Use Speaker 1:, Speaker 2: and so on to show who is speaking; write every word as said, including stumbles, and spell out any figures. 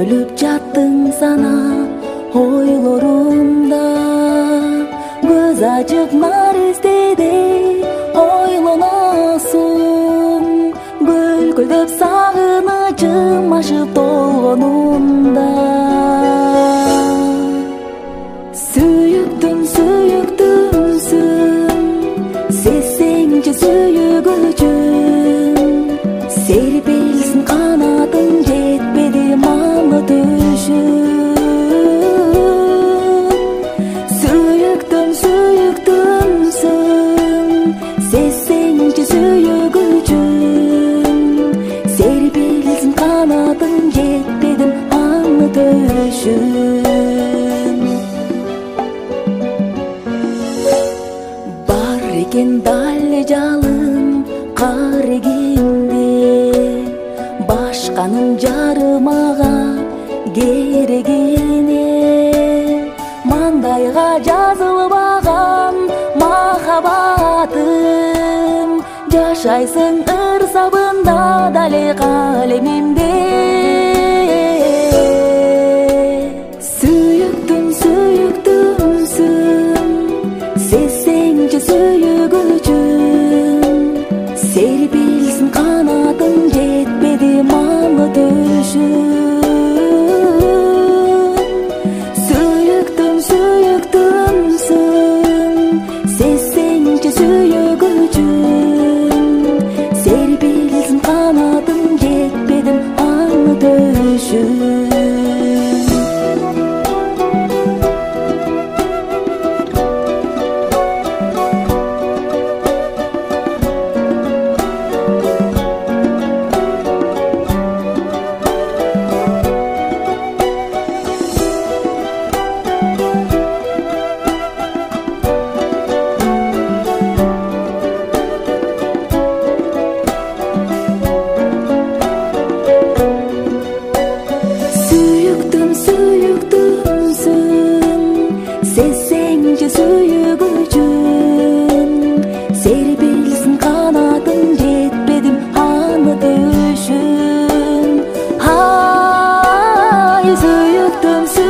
Speaker 1: өлүп жаттың сана ойлорумда, көз ачып наристеде ойлоносуң, көлкөлдөп сагынычым ашып толгонумда. Сүйүктүм сүйүктүмсүң, сезсеңчи сүйүгүчүм, серпилсин канатың, жетпеди маңы түшүм. Сүйүктүм сүйүктүмсүң, сезсеңчи сүйүгүчүм, серпилсин канатың, жетпедим маңы түшүм. Экен дале жалын кар эгинде, башканын жарымага керегине, маңдайга жазылбаган махаббатым, жашайсың ырсабында дале калемимде. Сүйүктүм сүйүктүмсүң, сезсеңчи сүйүгүчүм, серпилсин канатың, жетпеди маңы түшүм. Сүйүктүм сүйүктүмсүң, сезсеңчи сүйүгүчүм, серпилсин канатың, жетпедим маңы түшүм. Сезсеңчи сүйүгүчүм, серпилсин канатың, жетпедим аны түшүм. Ай, сүйүктүм